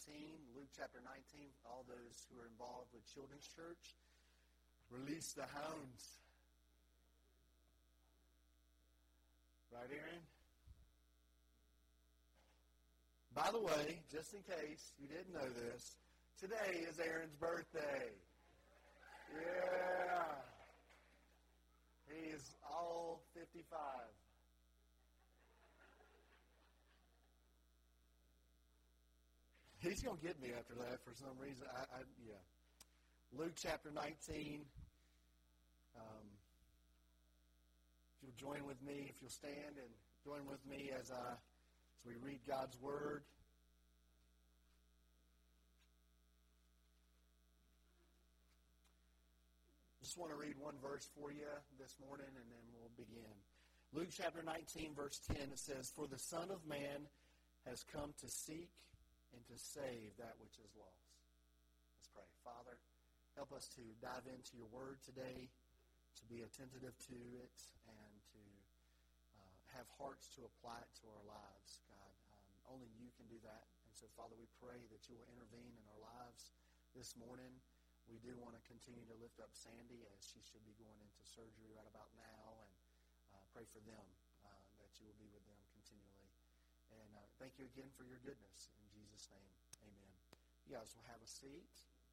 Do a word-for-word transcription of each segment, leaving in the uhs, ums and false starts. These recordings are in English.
nineteen, Luke chapter nineteen, all those who are involved with Children's Church. Release the hounds. Right, Aaron? By the way, just in case you didn't know this, today is Aaron's birthday. Yeah. He is all fifty-five. He's going to get me after that for some reason. I, I yeah. Luke chapter nineteen. Um, if you'll join with me, if you'll stand and join with me as I as we read God's Word. Just want to read one verse for you this morning, and then we'll begin. Luke chapter nineteen, verse ten, it says, "For the Son of Man has come to seek and to save that which is lost." Let's pray. Father, help us to dive into your word today, to be attentive to it, and to uh, have hearts to apply it to our lives, God. Um, only you can do that. And so, Father, we pray that you will intervene in our lives this morning. We do want to continue to lift up Sandy as she should be going into surgery right about now, and uh, pray for them, uh, that you will be with them continually. And uh, thank you again for your goodness. In Jesus' name, amen. You guys will have a seat.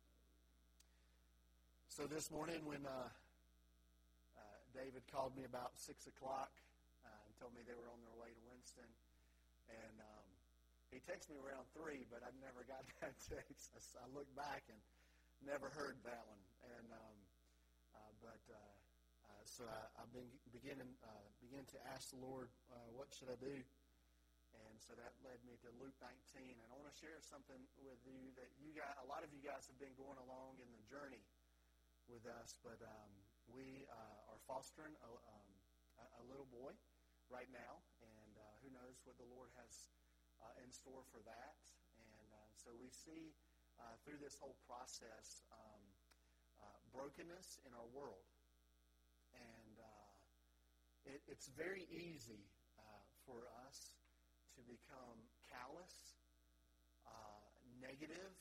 So this morning when uh, uh, David called me about six o'clock uh, and told me they were on their way to Winston, and um, he texted me around three, but I never got that text. I, I looked back and never heard that one. And um, uh, but uh, uh, so I, I've been beginning uh, begin to ask the Lord, uh, what should I do? And so that led me to Luke nineteen. And I want to share something with you that you guys, a lot of you guys have been going along in the journey with us, but um, we uh, are fostering a, um, a little boy right now, and uh, who knows what the Lord has uh, in store for that. And uh, so we see uh, through this whole process um, uh, brokenness in our world. And uh, it, it's very easy uh, for us to become callous, uh, negative,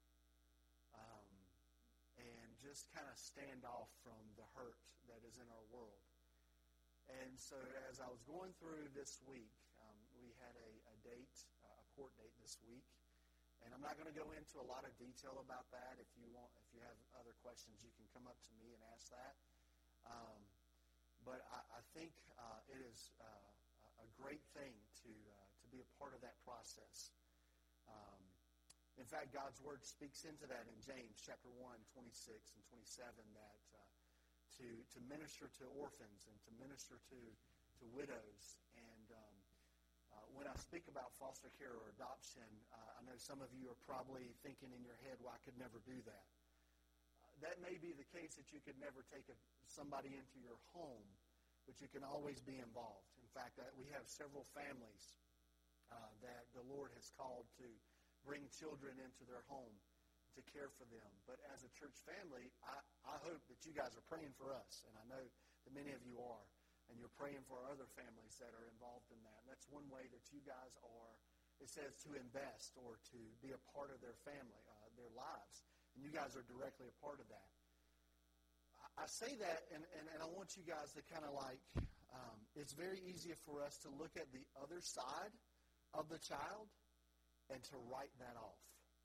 um, and just kind of stand off from the hurt that is in our world. And so as I was going through this week, um, we had a, a date, uh, a court date this week, and I'm not going to go into a lot of detail about that. If you want, if you have other questions, you can come up to me and ask that. Um, but I, I think uh, it is uh, a great thing to uh, to be a part of that process. Um, in fact, God's Word speaks into that in James chapter one, twenty-six and twenty-seven, that uh, to to minister to orphans and to minister to, to widows. And um, uh, when I speak about foster care or adoption, uh, I know some of you are probably thinking in your head, well, I could never do that. Uh, that may be the case that you could never take a, somebody into your home, but you can always be involved. In fact, uh, we have several families Uh, that the Lord has called to bring children into their home to care for them. But as a church family, I, I hope that you guys are praying for us, and I know that many of you are, and you're praying for other families that are involved in that. And that's one way that you guys are, it says to invest or to be a part of their family, uh, their lives, and you guys are directly a part of that. I, I say that, and, and, and I want you guys to kind of like, um, it's very easy for us to look at the other side of the child and to write that off.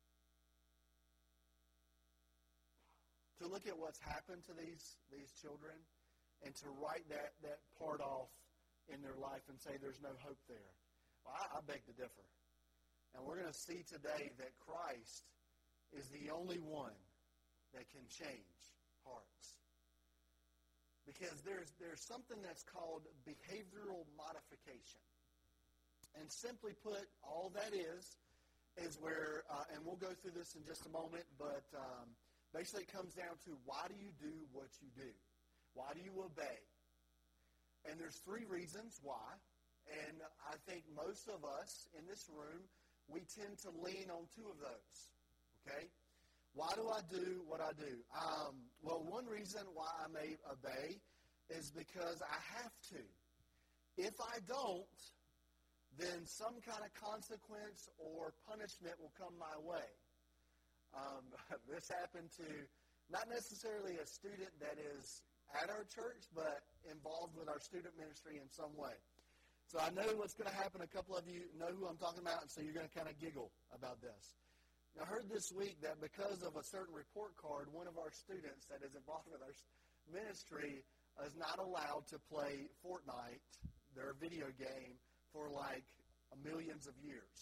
To look at what's happened to these, these children and to write that, that part off in their life and say there's no hope there. Well, I, I beg to differ. And we're going to see today that Christ is the only one that can change hearts. Because there's, there's something that's called behavioral modification. And simply put, all that is, is where, uh, and we'll go through this in just a moment, but um, basically it comes down to why do you do what you do? Why do you obey? And there's three reasons why. And I think most of us in this room, we tend to lean on two of those. Okay? Why do I do what I do? Um, well, one reason why I may obey is because I have to. If I don't, then some kind of consequence or punishment will come my way. Um, this happened to not necessarily a student that is at our church, but involved with our student ministry in some way. So I know what's going to happen. A couple of you know who I'm talking about, and so you're going to kind of giggle about this. I heard this week that because of a certain report card, one of our students that is involved with our ministry is not allowed to play Fortnite, their video game, for like millions of years.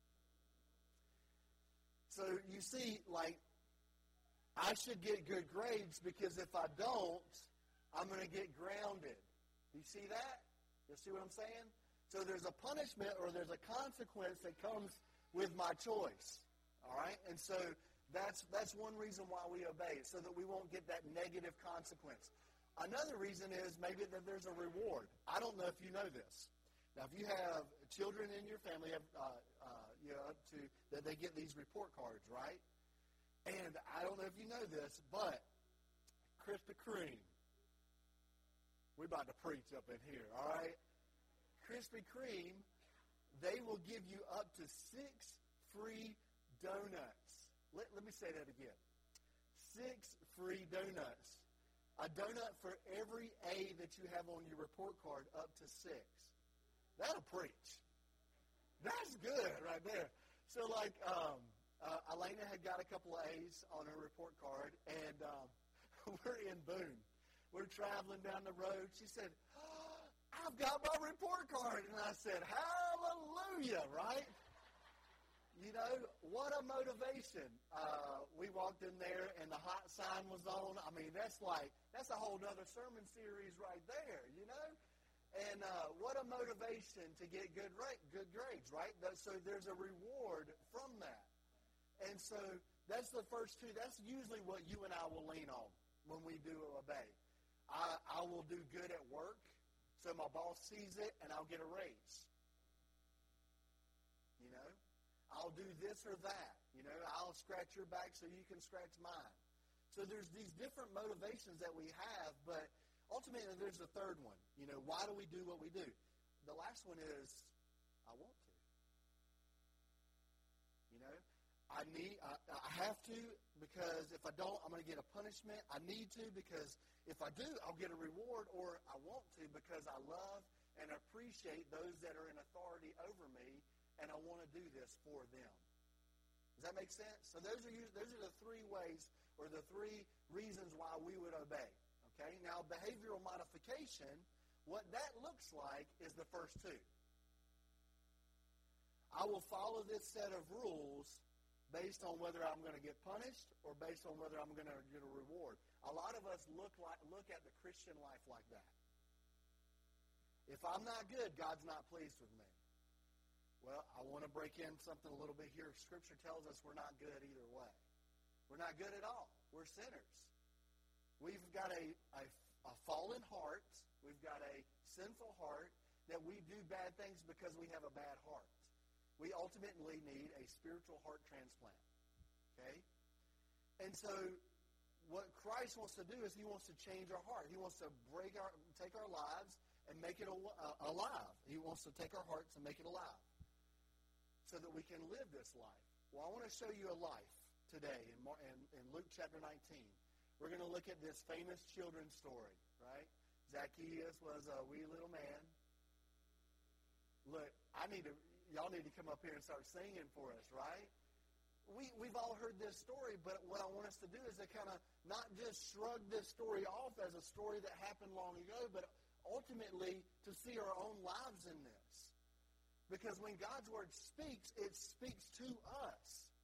So you see, like, I should get good grades because if I don't, I'm going to get grounded. You see that? You see what I'm saying? So there's a punishment or there's a consequence that comes with my choice. All right? And so that's that's one reason why we obey, so that we won't get that negative consequence. Another reason is maybe that there's a reward. I don't know if you know this. Now, if you have children in your family, have, uh, uh, you know, up to that they get these report cards, right? And I don't know if you know this, but Krispy Kreme, we're about to preach up in here, all right? Krispy Kreme, they will give you up to six free donuts. Let, let me say that again. Six free donuts. A donut for every A that you have on your report card, up to six. That'll preach. That's good right there. So, like, um, uh, Elena had got a couple of A's on her report card, and um, we're in Boone. We're traveling down the road. She said, oh, I've got my report card. And I said, hallelujah, right? You know, what a motivation. Uh, we walked in there, and the hot sign was on. I mean, that's like, that's a whole other sermon series right there, you know? And uh, what a motivation to get good ra- good grades, right? So there's a reward from that. And so that's the first two. That's usually what you and I will lean on when we do obey. I, I will do good at work, so my boss sees it, and I'll get a raise. You know? I'll do this or that. You know, I'll scratch your back so you can scratch mine. So there's these different motivations that we have, but ultimately there's the third one. You know, why do we do what we do? The last one is, I want to. You know, I need, I, I have to because if I don't, I'm going to get a punishment. I need to because if I do, I'll get a reward, or I want to because I love and appreciate those that are in authority over me, and I want to do this for them. Does that make sense? So those are those are the three ways, or the three reasons why we would obey. Okay? Now, behavioral modification, what that looks like is the first two. I will follow this set of rules based on whether I'm going to get punished or based on whether I'm going to get a reward. A lot of us look like look at the Christian life like that. If I'm not good, God's not pleased with me. Well, I want to break in something a little bit here. Scripture tells us we're not good either way. We're not good at all. We're sinners. We've got a, a, a fallen heart. We've got a sinful heart that we do bad things because we have a bad heart. We ultimately need a spiritual heart transplant. Okay? And so what Christ wants to do is he wants to change our heart. He wants to break our, take our lives and make it al- alive. He wants to take our hearts and make it alive so that we can live this life. Well, I want to show you a life today in, Mar- in, in Luke chapter nineteen. We're going to look at this famous children's story, right? Zacchaeus was a wee little man. Look, I need to, y'all need to come up here and start singing for us, right? We, we've all heard this story, but what I want us to do is to kind of not just shrug this story off as a story that happened long ago, but ultimately to see our own lives in this. Because when God's Word speaks, it speaks to us.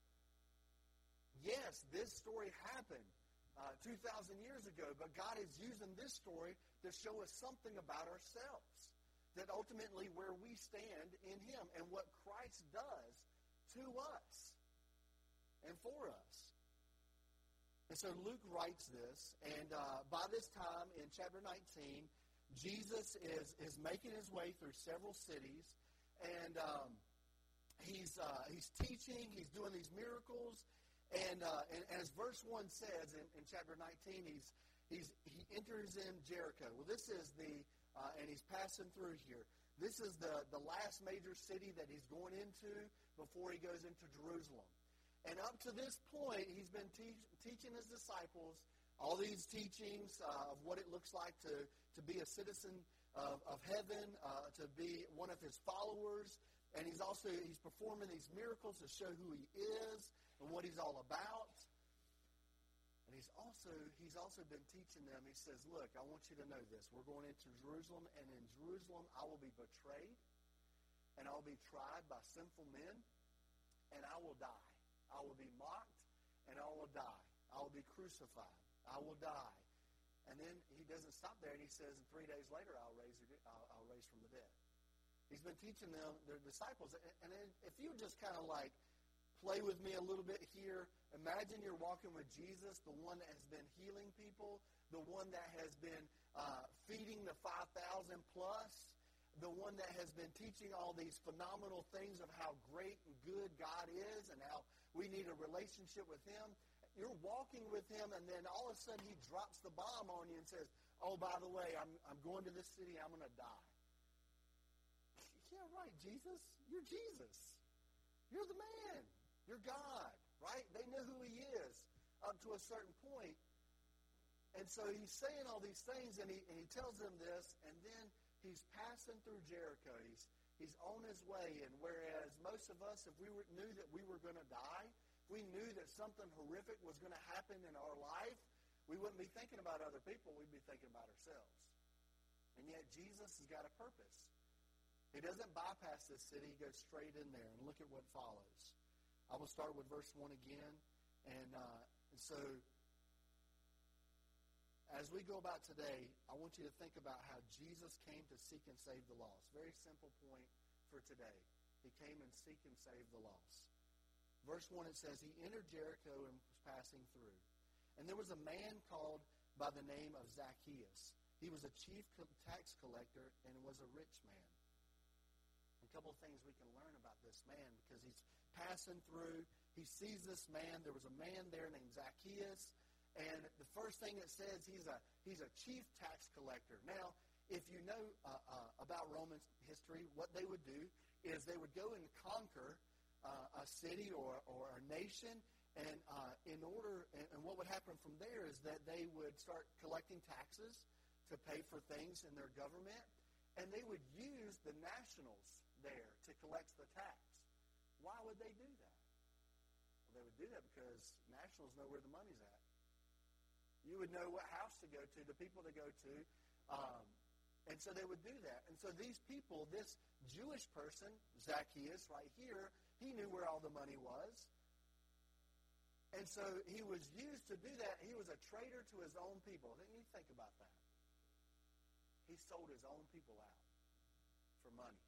Yes, this story happened uh, two thousand years ago, but God is using this story to show us something about ourselves. That ultimately where we stand in Him and what Christ does to us and for us. And so Luke writes this, and uh, by this time in chapter nineteen, Jesus is, is making his way through several cities, and um, he's uh, he's teaching, he's doing these miracles, and uh, and, and as verse one says in, in chapter nineteen, he's he's he enters in Jericho. Well, this is the uh, and he's passing through here. This is the, the last major city that he's going into before he goes into Jerusalem. And up to this point, he's been te- teaching his disciples all these teachings uh, of what it looks like to, to be a citizen of, of heaven, uh, to be one of his followers. And he's also he's performing these miracles to show who he is and what he's all about. And he's also he's also been teaching them. He says, look, I want you to know this. We're going into Jerusalem, and in Jerusalem I will be betrayed, and I will be tried by sinful men, and I will die. I will be mocked, and I will die. I will be crucified. I will die. And then he doesn't stop there, and he says, and three days later I'll raise I'll, I'll raise from the dead. He's been teaching them, their disciples, and if you just kind of like play with me a little bit here, imagine you're walking with Jesus, the one that has been healing people, the one that has been uh, feeding the five thousand plus, the one that has been teaching all these phenomenal things of how great and good God is and how we need a relationship with him. You're walking with him, and then all of a sudden he drops the bomb on you and says, oh, by the way, I'm, I'm going to this city, I'm going to die. Yeah, right, Jesus. You're Jesus. You're the man. You're God, right? They know who he is up to a certain point. And so he's saying all these things, and he, and he tells them this, and then he's passing through Jericho. He's, he's on his way, and whereas most of us, if we were, knew that we were going to die, if we knew that something horrific was going to happen in our life, we wouldn't be thinking about other people. We'd be thinking about ourselves. And yet Jesus has got a purpose. He doesn't bypass this city. He goes straight in there, and look at what follows. I will start with verse one again. And, uh, and so as we go about today, I want you to think about how Jesus came to seek and save the lost. Very simple point for today. He came and seek and save the lost. Verse one, it says, he entered Jericho and was passing through. And there was a man called by the name of Zacchaeus. He was a chief tax collector and was a rich man. A couple of things we can learn about this man, because he's passing through. He sees this man. There was a man there named Zacchaeus. And the first thing it says, he's a he's a chief tax collector. Now, if you know uh, uh, about Roman history, what they would do is they would go and conquer uh, a city or, or a nation, and uh, in order, and, and what would happen from there is that they would start collecting taxes to pay for things in their government, and they would use the nationals there to collect the tax. Why would they do that? Well, they would do that because nationals know where the money's at. You would know what house to go to, the people to go to. Um, and so they would do that. And so these people, this Jewish person, Zacchaeus right here, he knew where all the money was. And so he was used to do that. He was a traitor to his own people. Then you think about that. He sold his own people out for money.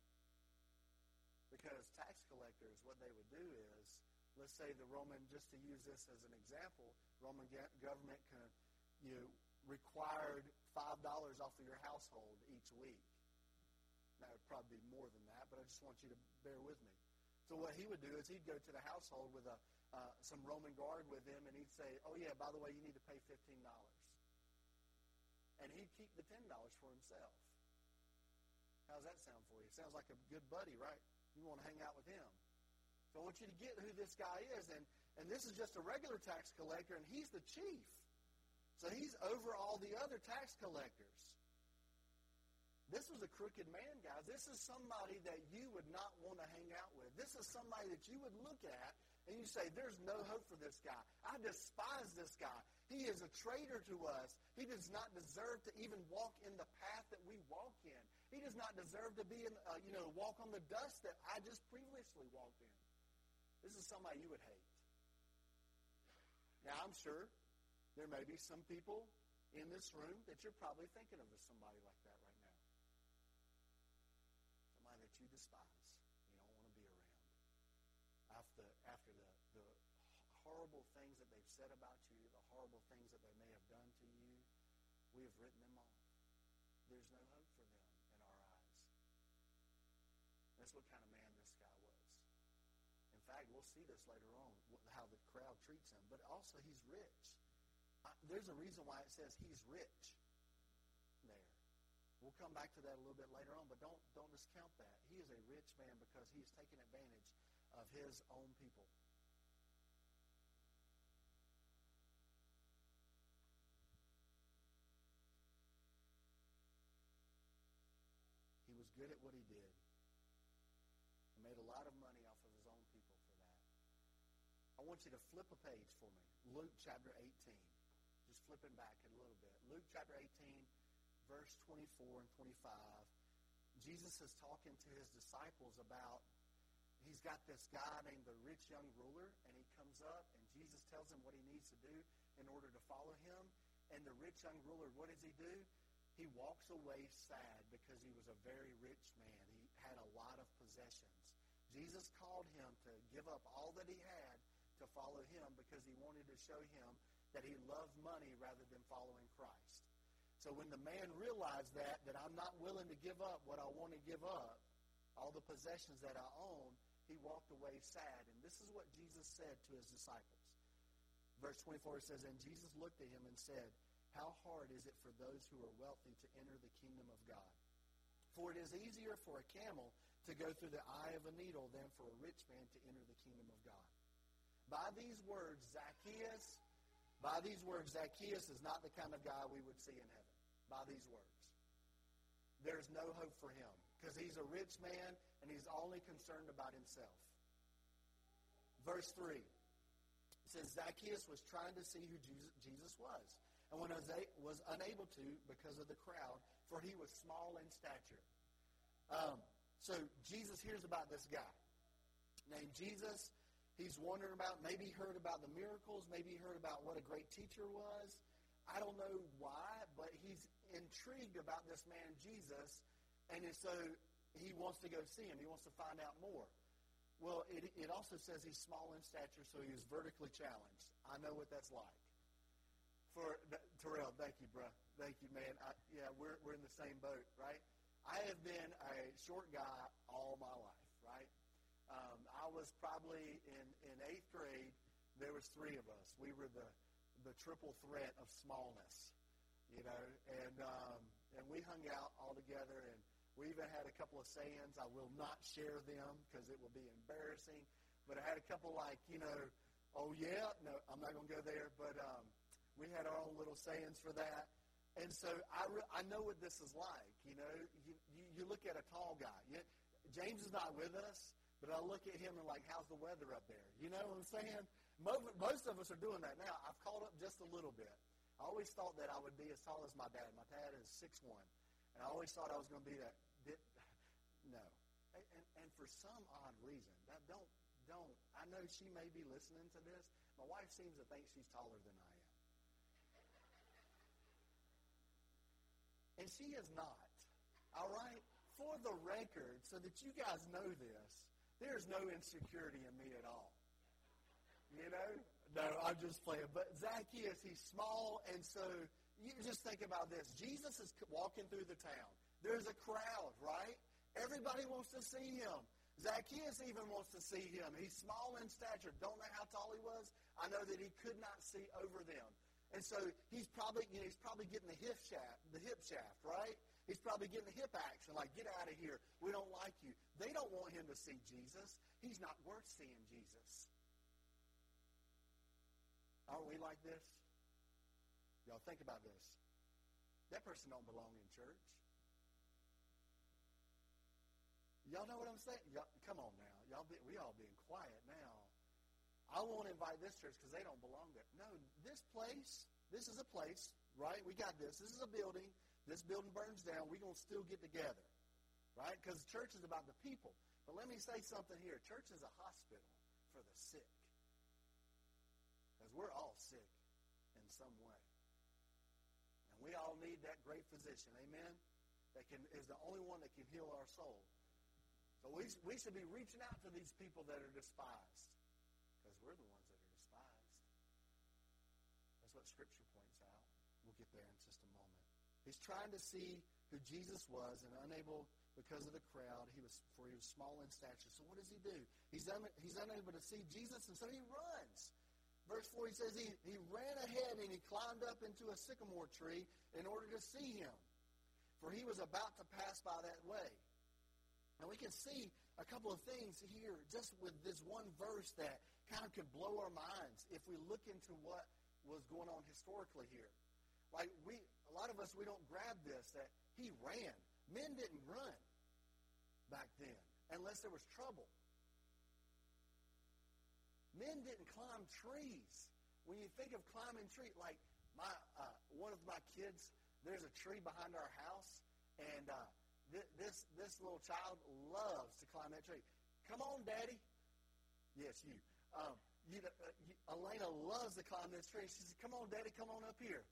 Because tax collectors, what they would do is, let's say the Roman, just to use this as an example, Roman government can, you know, required five dollars off of your household each week. That would probably be more than that, but I just want you to bear with me. So what he would do is he'd go to the household with a uh, some Roman guard with him, and he'd say, oh, yeah, by the way, you need to pay fifteen dollars. And he'd keep the ten dollars for himself. How's that sound for you? Sounds like a good buddy, right? You want to hang out with him. So I want you to get who this guy is. And, and this is just a regular tax collector, and he's the chief. So he's over all the other tax collectors. This was a crooked man, guys. This is somebody that you would not want to hang out with. This is somebody that you would look at and you say, there's no hope for this guy. I despise this guy. He is a traitor to us. He does not deserve to even walk in the path that we walk in. He does not deserve to be in, uh, you know, walk on the dust that I just previously walked in. This is somebody you would hate. Now, I'm sure there may be some people in this room that you're probably thinking of as somebody like that right now. Somebody that you despise. You don't want to be around. After, after the, the horrible things that they've said about you, the horrible things that they may have done to you, we have written them off. There's no hope for them in our eyes. That's what kind of man this guy was. In fact, we'll see this later on, how the crowd treats him. But also, he's rich. Uh, there's a reason why it says he's rich there. We'll come back to that a little bit later on, but don't don't discount that. He is a rich man because he's taken advantage of his own people. He was good at what he did. He made a lot of money off of his own people for that. I want you to flip a page for me. Luke chapter eighteen. Just flipping back a little bit. Luke chapter eighteen, verse twenty-four and twenty-five. Jesus is talking to his disciples about, he's got this guy named the rich young ruler, and he comes up, and Jesus tells him what he needs to do in order to follow him. And the rich young ruler, what does he do? He walks away sad because he was a very rich man. He had a lot of possessions. Jesus called him to give up all that he had to follow him because he wanted to show him that he loved money rather than following Christ. So when the man realized that, that I'm not willing to give up what I want to give up, all the possessions that I own, he walked away sad. And this is what Jesus said to his disciples. Verse twenty-four says, and Jesus looked at him and said, how hard is it for those who are wealthy to enter the kingdom of God? For it is easier for a camel to go through the eye of a needle than for a rich man to enter the kingdom of God. By these words, Zacchaeus, by these words, Zacchaeus is not the kind of guy we would see in heaven. By these words. There's no hope for him because he's a rich man and he's only concerned about himself. Verse three. It says, Zacchaeus was trying to see who Jesus was. And when was unable to because of the crowd, for he was small in stature. Um, so Jesus hears about this guy named Jesus. He's wondering about, maybe he heard about the miracles, maybe he heard about what a great teacher was. I don't know why, but he's intrigued about this man Jesus, and so he wants to go see him. He wants to find out more. Well, it, it also says he's small in stature, so he was vertically challenged. I know what that's like. For Terrell, thank you, bro. Thank you, man. I, yeah, we're we're in the same boat, right? I have been a short guy all my life, right? Um, I was probably in, in eighth grade. There was three of us. We were the the triple threat of smallness, you know, and um, and we hung out all together, and we even had a couple of sayings. I will not share them because it will be embarrassing, but I had a couple like, you know, oh yeah, no, I'm not going to go there, but um, we had our own little sayings for that, and so I, re- I know what this is like, you know. You, you, you look at a tall guy. You, James is not with us, but I look at him and like, how's the weather up there? You know what I'm saying? Most of us are doing that now. I've caught up just a little bit. I always thought that I would be as tall as my dad. My dad is six one, and I always thought I was going to be that. that no, and, and, and for some odd reason, that don't don't. I know she may be listening to this. My wife seems to think she's taller than I am, and she is not. All right, for the record, so that you guys know this, there's no insecurity in me at all. You know? No, I'm just playing. But Zacchaeus, he's small, and so you just think about this. Jesus is walking through the town. There's a crowd, right? Everybody wants to see him. Zacchaeus even wants to see him. He's small in stature. Don't know how tall he was. I know that he could not see over them. And so he's probably, you know, he's probably getting the hip shaft, the hip shaft, right? He's probably getting the hip action, like, get out of here. We don't like you. They don't want him to see Jesus. He's not worth seeing Jesus. Aren't we like this? Y'all think about this. That person don't belong in church. Y'all know what I'm saying? Y'all, come on now. Y'all be, we all being quiet now. I won't invite this church because they don't belong there. No, this place, this is a place, right? We got this. This is a building. This building burns down. We're going to still get together, right? Because church is about the people. But let me say something here. Church is a hospital for the sick. Because we're all sick in some way. And we all need that great physician, amen? That can is the only one that can heal our soul. So we, we should be reaching out to these people that are despised. Because we're the ones that are despised. That's what Scripture points out. We'll get there in just a moment. He's trying to see who Jesus was, and unable, because of the crowd, he was for he was small in stature. So what does he do? He's, un, he's unable to see Jesus, and so he runs. Verse four, he says he, he ran ahead and he climbed up into a sycamore tree in order to see him. for he was about to pass by that way. And we can see a couple of things here just with this one verse that kind of could blow our minds if we look into what was going on historically here. Like we, a lot of us, we don't grab this, that he ran. Men didn't run back then unless there was trouble. Men didn't climb trees. When you think of climbing trees, like my uh, one of my kids, there's a tree behind our house, and uh, th- this this little child loves to climb that tree. Come on, Daddy. Yes, you. Um, you, uh, you. Elena loves to climb this tree. She says, "Come on, Daddy, come on up here."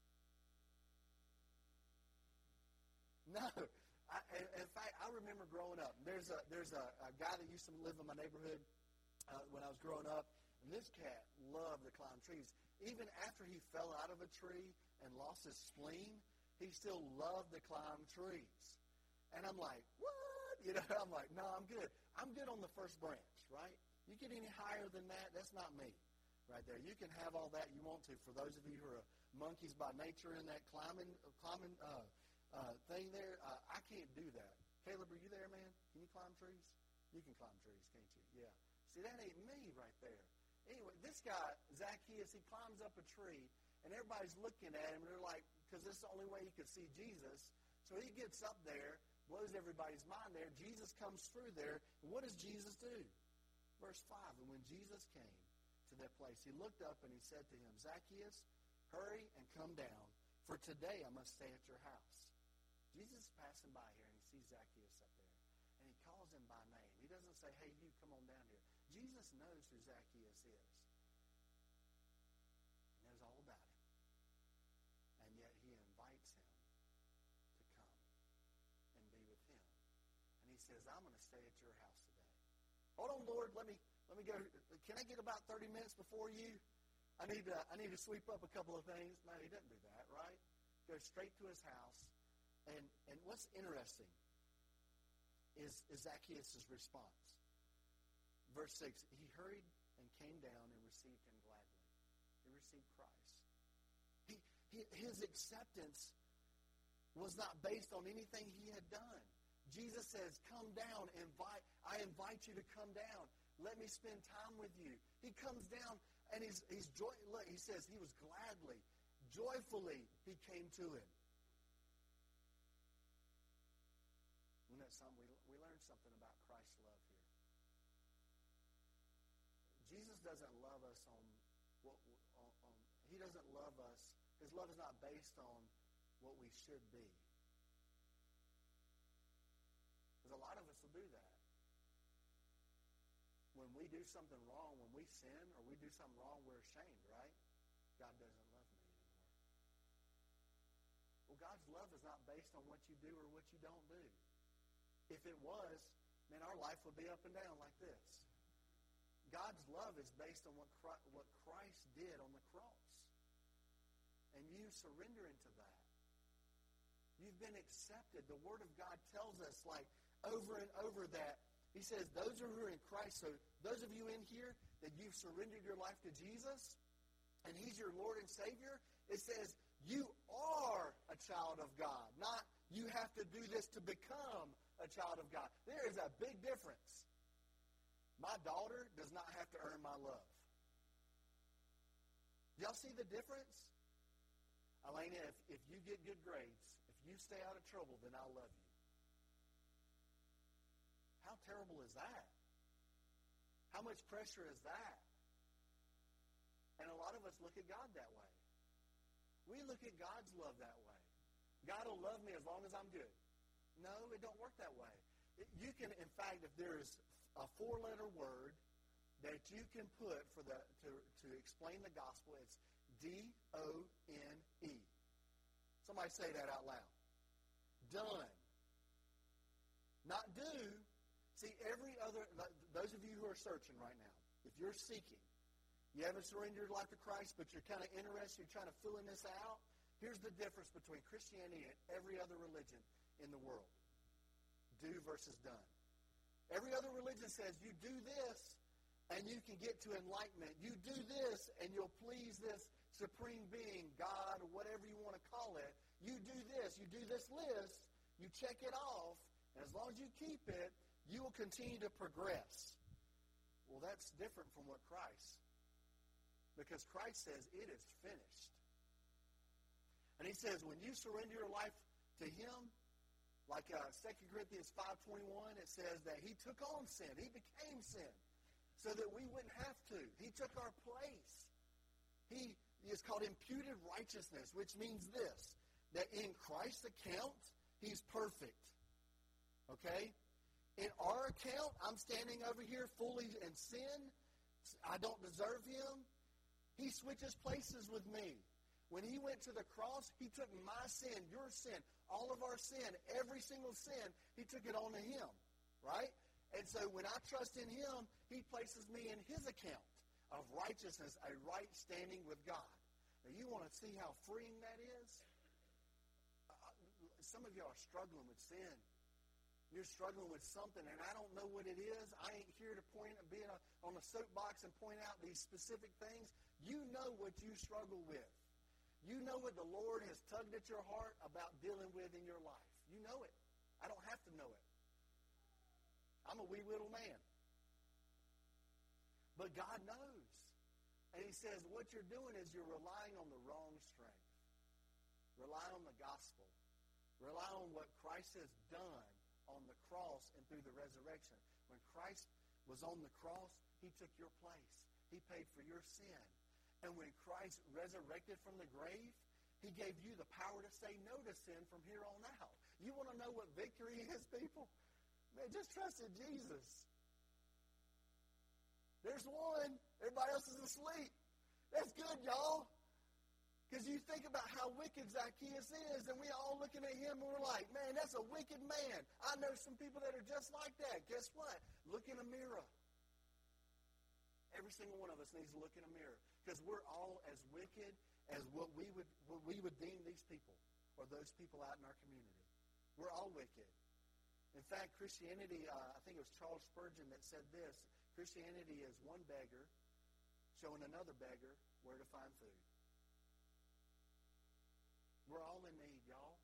No. I, in fact, I remember growing up. There's a there's a, a guy that used to live in my neighborhood uh, when I was growing up, and this cat loved to climb trees. Even after he fell out of a tree and lost his spleen, he still loved to climb trees. And I'm like, what? You know, I'm like, no, I'm good. I'm good on the first branch, right? You get any higher than that, that's not me right there. You can have all that you want to. For those of you who are monkeys by nature in that climbing climbing uh, uh, thing there, uh, I can't do that. Caleb, are you there, man? Can you climb trees? You can climb trees, can't you? Yeah. See, that ain't me right there. Anyway, this guy, Zacchaeus, he climbs up a tree, and everybody's looking at him, and they're like, because this is the only way he could see Jesus. So he gets up there, blows everybody's mind there. Jesus comes through there, and what does Jesus do? Verse five, and when Jesus came to that place, he looked up and he said to him, Zacchaeus, hurry and come down, for today I must stay at your house. Jesus is passing by here, and he sees Zacchaeus up there, and he calls him by name. He doesn't say, hey, you, come on down here. Jesus knows who Zacchaeus is. He knows all about him. And yet he invites him to come and be with him. And he says, I'm going to stay at your house today. Hold on, Lord, let me let me go. Can I get about thirty minutes before you? I need to, I need to sweep up a couple of things. No, he doesn't do that, right? Goes straight to his house. And and what's interesting is, is Zacchaeus' response. Verse six, he hurried and came down and received him gladly. He received Christ. He, he, his acceptance was not based on anything he had done. Jesus says, come down, invite, I invite you to come down. Let me spend time with you. He comes down and he's, he's joy, look, he says he was gladly, joyfully he came to him. You know, some, we, we learned something about Christ's love here. Jesus doesn't love us on what on, on he doesn't love us. His love is not based on what we should be. Because a lot of us will do that. When we do something wrong, when we sin or we do something wrong, we're ashamed, right? God doesn't love me anymore. Well, God's love is not based on what you do or what you don't do. If it was, man, our life would be up and down like this. God's love is based on what Christ, what Christ did on the cross. And you surrender into that. You've been accepted. The Word of God tells us, like, over and over that. He says, those who are in Christ, so those of you in here that you've surrendered your life to Jesus, and He's your Lord and Savior, it says, you are a child of God. Not, you have to do this to become a child of God. There is a big difference. My daughter does not have to earn my love. Do y'all see the difference? Elena, if, if you get good grades, if you stay out of trouble, then I'll love you. How terrible is that? How much pressure is that? And a lot of us look at God that way. We look at God's love that way. God will love me as long as I'm good. No, it don't work that way. It, you can, in fact, if there's a four-letter word that you can put for the to, to explain the gospel, it's D O N E. Somebody say that out loud. Done. Not do. See, every other, those of you who are searching right now, if you're seeking, you haven't surrendered your life to Christ, but you're kind of interested, you're trying to fill in this out, here's the difference between Christianity and every other religion in the world. Do versus done. Every other religion says you do this and you can get to enlightenment. You do this and you'll please this supreme being, God, or whatever you want to call it. you do this, you do this list, you check it off, and as long as you keep it, you will continue to progress. Well, that's different from what Christ, because Christ says it is finished. And he says when you surrender your life to him, like uh, Second Corinthians five twenty-one, it says that he took on sin. He became sin so that we wouldn't have to. He took our place. He is called imputed righteousness, which means this, that in Christ's account, he's perfect. Okay? In our account, I'm standing over here fully in sin. I don't deserve him. He switches places with me. When he went to the cross, he took my sin, your sin, all of our sin, every single sin, he took it onto him, right? And so when I trust in him, he places me in his account of righteousness, a right standing with God. Now, you want to see how freeing that is? Uh, some of you are struggling with sin. You're struggling with something, and I don't know what it is. I ain't here to point, be on a soapbox and point out these specific things. You know what you struggle with. You know what the Lord has tugged at your heart about dealing with in your life. You know it. I don't have to know it. I'm a wee little man. But God knows. And he says what you're doing is you're relying on the wrong strength. Rely on the gospel. Rely on what Christ has done on the cross and through the resurrection. When Christ was on the cross, he took your place. He paid for your sin. And when Christ resurrected from the grave, he gave you the power to say no to sin from here on out. You want to know what victory is, people? Man, just trust in Jesus. There's one. Everybody else is asleep. That's good, y'all. Because you think about how wicked Zacchaeus is, and we all looking at him, and we're like, man, that's a wicked man. I know some people that are just like that. Guess what? Look in a mirror. Every single one of us needs to look in a mirror, because we're all as wicked as what we would what we would deem these people or those people out in our community. We're all wicked. In fact, Christianity, uh, I think it was Charles Spurgeon that said this, Christianity is one beggar showing another beggar where to find food. We're all in need, y'all.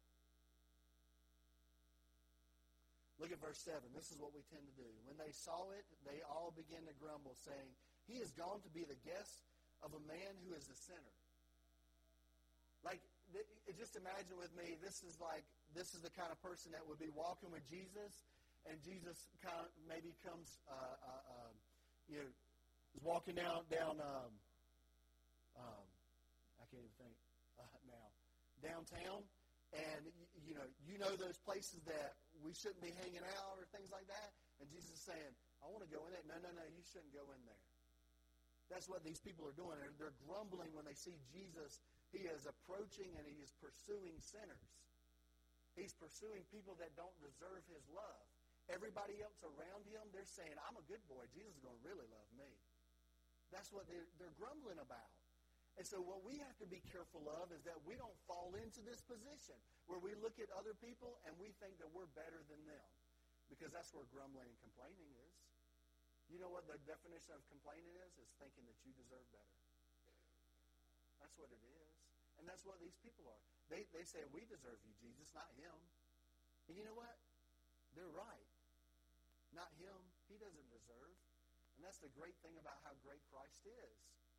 Look at verse seven. This is what we tend to do. When they saw it, they all began to grumble, saying, he is gone to be the guest of a man who is a sinner. Like, just imagine with me, this is like, this is the kind of person that would be walking with Jesus, and Jesus kind of maybe comes, uh, uh, uh, you know, is walking down, down um, um, I can't even think uh, now, downtown, and, you know, you know those places that we shouldn't be hanging out or things like that, and Jesus is saying, I want to go in there. No, no, no, you shouldn't go in there. That's what these people are doing. They're, they're grumbling when they see Jesus. He is approaching and he is pursuing sinners. He's pursuing people that don't deserve his love. Everybody else around him, they're saying, I'm a good boy. Jesus is going to really love me. That's what they're, they're grumbling about. And so what we have to be careful of is that we don't fall into this position where we look at other people and we think that we're better than them, because that's where grumbling and complaining is. You know what the definition of complaining is? Is thinking that you deserve better. That's what it is. And that's what these people are. They, they say, we deserve you, Jesus, not him. And you know what? They're right. Not him. He doesn't deserve. And that's the great thing about how great Christ is.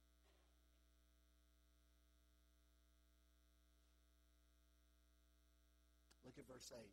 Look at verse eight.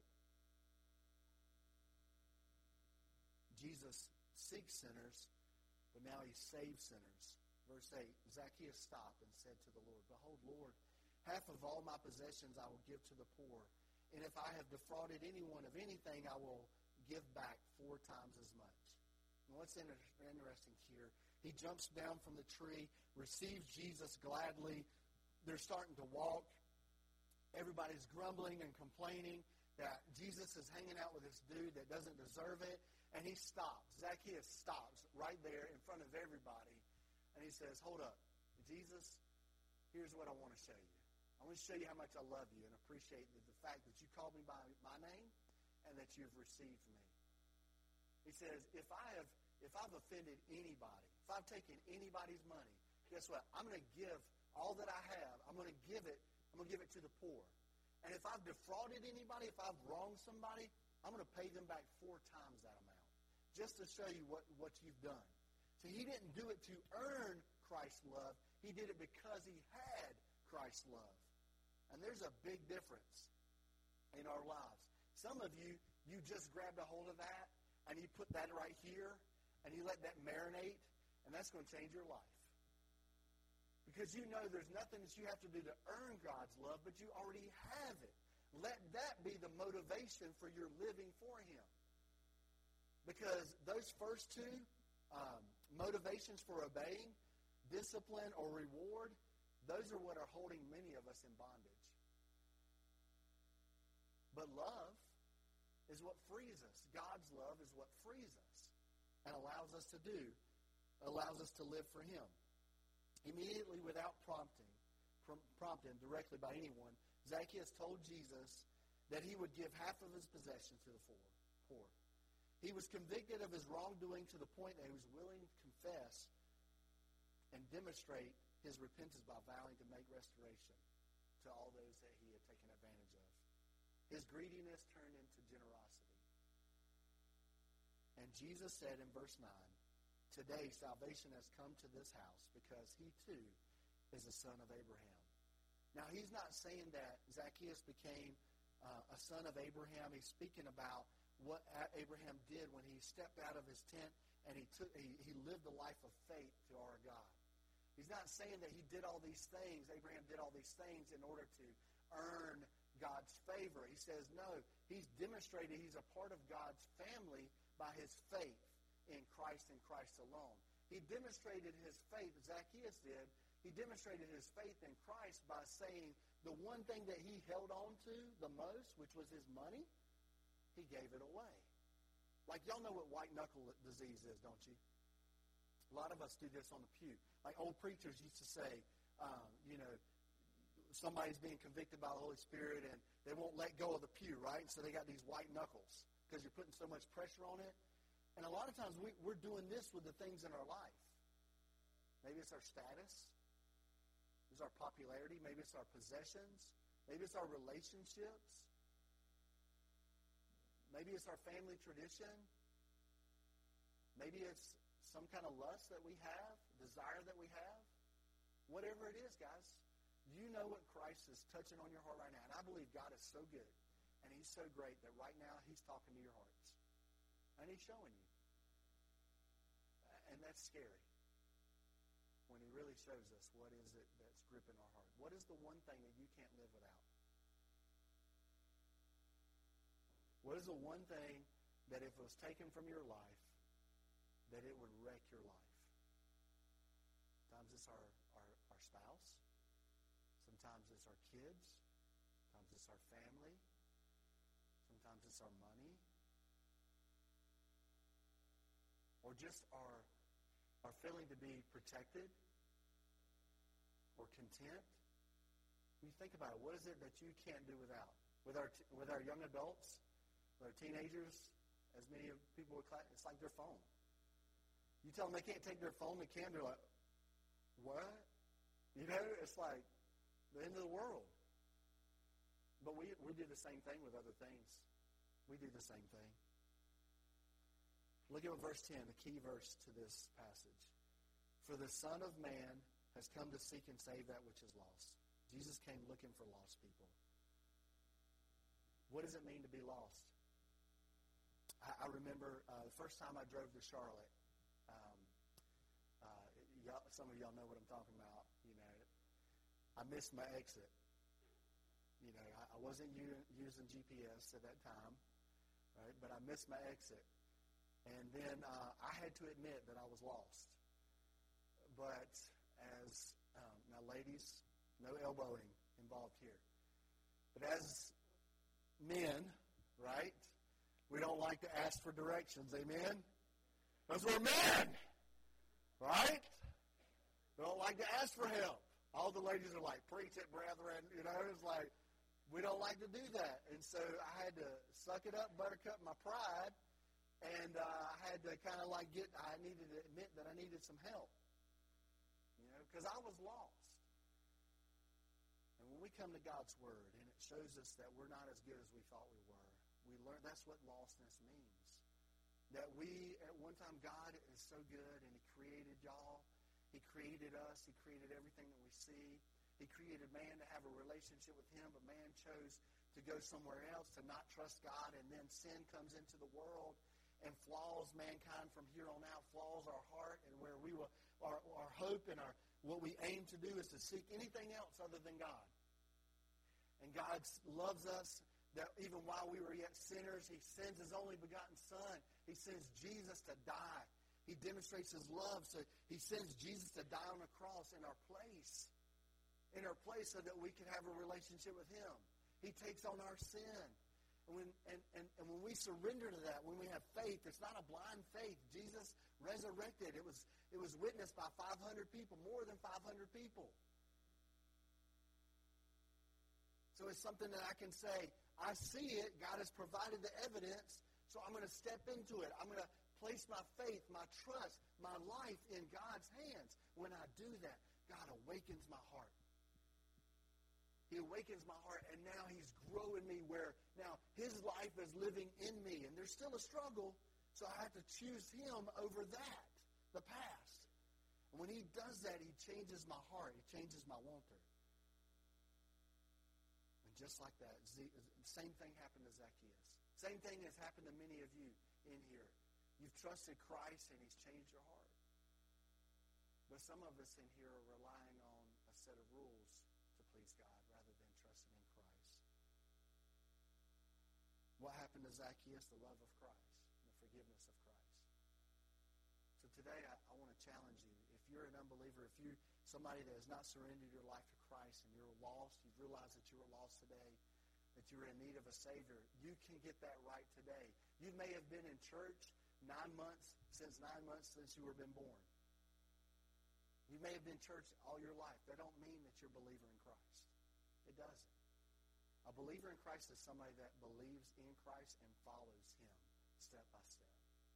Jesus seeks sinners, but now he saves sinners. Verse eight, Zacchaeus stopped and said to the Lord, behold, Lord, half of all my possessions I will give to the poor. And if I have defrauded anyone of anything, I will give back four times as much. And what's inter- interesting here, he jumps down from the tree, receives Jesus gladly. They're starting to walk. Everybody's grumbling and complaining that Jesus is hanging out with this dude that doesn't deserve it. And he stops. Zacchaeus stops right there in front of everybody. And he says, hold up. Jesus, here's what I want to show you. I want to show you how much I love you and appreciate the, the fact that you called me by my name and that you've received me. He says, if I have, if I've offended anybody, if I've taken anybody's money, guess what? I'm going to give all that I have. I'm going to give it. I'm going to give it to the poor. And if I've defrauded anybody, if I've wronged somebody, I'm going to pay them back four times that amount, just to show you what, what you've done. So he didn't do it to earn Christ's love. He did it because he had Christ's love. And there's a big difference in our lives. Some of you, you just grabbed a hold of that, and you put that right here, and you let that marinate, and that's going to change your life. Because you know there's nothing that you have to do to earn God's love, but you already have it. Let that be the motivation for your living for him. Because those first two um, motivations for obeying, discipline or reward, those are what are holding many of us in bondage. But love is what frees us. God's love is what frees us and allows us to do, allows us to live for him. Immediately, without prompting, prompted directly by anyone, Zacchaeus told Jesus that he would give half of his possessions to the poor. He was convicted of his wrongdoing to the point that he was willing to confess and demonstrate his repentance by vowing to make restoration to all those that he had taken advantage of. His greediness turned into generosity. And Jesus said in verse nine, "Today salvation has come to this house because he too is a son of Abraham." Now he's not saying that Zacchaeus became uh, a son of Abraham. He's speaking about what Abraham did when he stepped out of his tent and he took he, he lived a life of faith to our God. He's not saying that he did all these things, Abraham did all these things in order to earn God's favor. He says, no, he's demonstrated he's a part of God's family by his faith in Christ and Christ alone. He demonstrated his faith, Zacchaeus did, he demonstrated his faith in Christ by saying the one thing that he held on to the most, which was his money, he gave it away. Like, y'all know what white knuckle disease is, don't you? A lot of us do this on the pew. Like old preachers used to say, um, you know, somebody's being convicted by the Holy Spirit and they won't let go of the pew, right? So they got these white knuckles because you're putting so much pressure on it. And a lot of times we, we're doing this with the things in our life. Maybe it's our status. It's our popularity. Maybe it's our possessions. Maybe it's our relationships. Maybe it's our family tradition. Maybe it's some kind of lust that we have, desire that we have. Whatever it is, guys, you know what Christ is touching on your heart right now. And I believe God is so good and he's so great that right now he's talking to your hearts. And he's showing you. And that's scary when he really shows us what is it that's gripping our heart. What is the one thing that you can't live without? What is the one thing that if it was taken from your life, that it would wreck your life? Sometimes it's our, our, our spouse. Sometimes it's our kids. Sometimes it's our family. Sometimes it's our money. Or just our, our feeling to be protected or content. When you think about it, what is it that you can't do without? With our, t- with our young adults, with our teenagers, as many people would class, it's like their phone. You tell them they can't take their phone, they can, they're like, what? You know, it's like the end of the world. But we we do the same thing with other things. We do the same thing. Look at verse ten, the key verse to this passage. For the Son of Man has come to seek and save that which is lost. Jesus came looking for lost people. What does it mean to be lost? I, I remember uh, the first time I drove to Charlotte. Um, uh, y'all, some of y'all know what I'm talking about. You know, I missed my exit. You know, I, I wasn't u- using G P S at that time, right? But I missed my exit. And then uh, I had to admit that I was lost. But as, um, now ladies, no elbowing involved here. But as men, right, we don't like to ask for directions, amen? Because we're men, right? We don't like to ask for help. All the ladies are like, preach it, brethren. You know, it's like, we don't like to do that. And so I had to suck it up, buttercup my pride. And uh, I had to kind of like get, I needed to admit that I needed some help. You know, because I was lost. And when we come to God's Word and it shows us that we're not as good as we thought we were, we learn that's what lostness means. That we, at one time, God is so good and He created y'all. He created us. He created everything that we see. He created man to have a relationship with Him, but man chose to go somewhere else, to not trust God, and then sin comes into the world and flaws mankind from here on out, flaws our heart, and where we will, our, our hope and our what we aim to do is to seek anything else other than God. And God loves us that even while we were yet sinners, He sends His only begotten Son. He sends Jesus to die. He demonstrates His love, so He sends Jesus to die on the cross in our place. In our place so that we can have a relationship with Him. He takes on our sin. And when, and, and, and when we surrender to that, when we have faith, it's not a blind faith. Jesus resurrected. It was, it was witnessed by five hundred people, more than five hundred people. So it's something that I can say, I see it. God has provided the evidence, so I'm going to step into it. I'm going to place my faith, my trust, my life in God's hands. When I do that, God awakens my heart. He awakens my heart, and now He's growing me where now His life is living in me. And there's still a struggle, so I have to choose Him over that, the past. And when He does that, He changes my heart. He changes my wanter. And just like that, the same thing happened to Zacchaeus. Same thing has happened to many of you in here. You've trusted Christ, and He's changed your heart. But some of us in here are relying on a set of rules to please God rather than trusting in Christ. What happened to Zacchaeus? The love of Christ, the forgiveness of Christ. So today I, I want to challenge you. If you're an unbeliever, if you're somebody that has not surrendered your life to Christ and you're lost, you've realized that you were lost today, that you're in need of a Savior, you can get that right today. You may have been in church nine months, since nine months since you were been born. You may have been in church all your life. That don't mean that you're a believer in Christ. It doesn't. A believer in Christ is somebody that believes in Christ and follows Him step by step.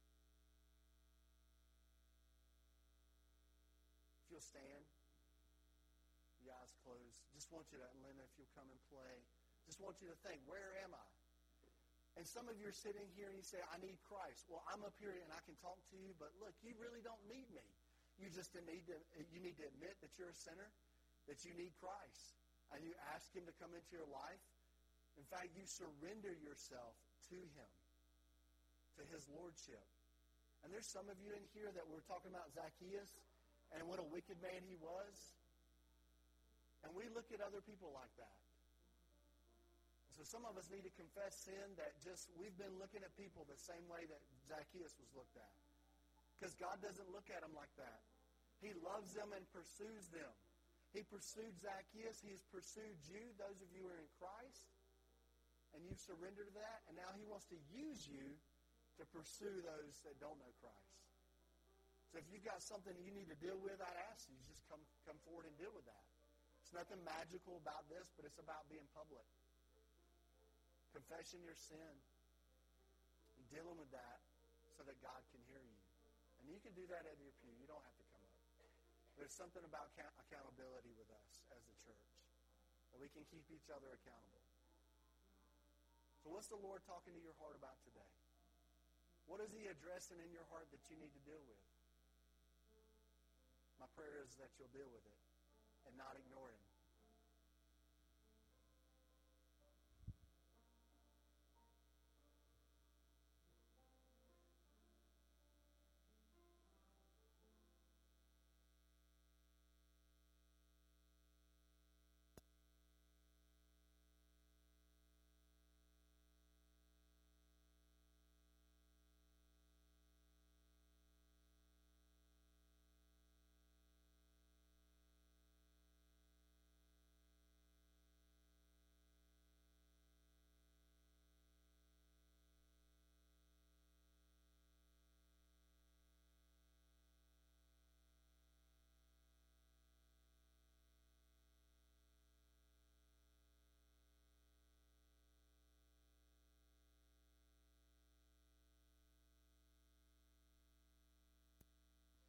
If you'll stand, the eyes closed, just want you to, Linda, if you'll come and play, just want you to think, where am I? And some of you are sitting here and you say, I need Christ. Well, I'm up here and I can talk to you, but look, you really don't need me. You just need to, you need to admit that you're a sinner, that you need Christ. And you ask Him to come into your life. In fact, you surrender yourself to Him, to His lordship. And there's some of you in here that we're talking about Zacchaeus and what a wicked man he was. And we look at other people like that. So some of us need to confess sin that just, we've been looking at people the same way that Zacchaeus was looked at. Because God doesn't look at them like that. He loves them and pursues them. He pursued Zacchaeus. He's pursued you, those of you who are in Christ. And you surrender to that. And now He wants to use you to pursue those that don't know Christ. So if you've got something you need to deal with, I'd ask you, just come, come forward and deal with that. It's nothing magical about this, but it's about being public. Confessing your sin. And dealing with that so that God can hear you. And you can do that at your pew. You don't have to come up. There's something about ca- accountability with us as the church. That we can keep each other accountable. So what's the Lord talking to your heart about today? What is He addressing in your heart that you need to deal with? My prayer is that you'll deal with it and not ignore Him.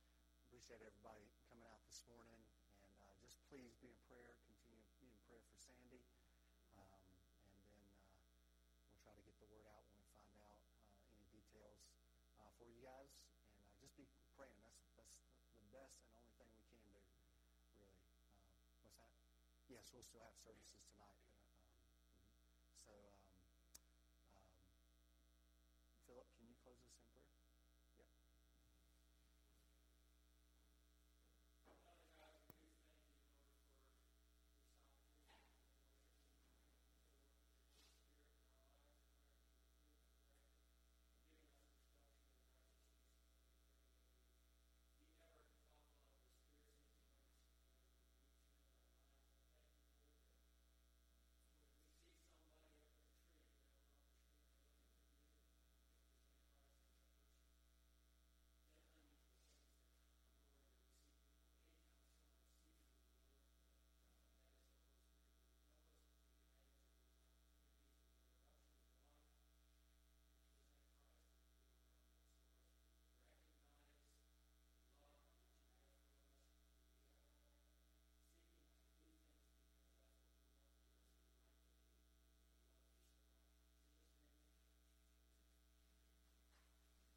Appreciate everybody coming out this morning, and uh, just please be in prayer, continue to be in prayer for Sam. Sandy. Um, and then uh, we'll try to get the word out when we find out uh, any details uh, for you guys. And uh, just be praying. That's that's the best and only thing we can do, really. Uh, what's that? Yes, we'll still have services tonight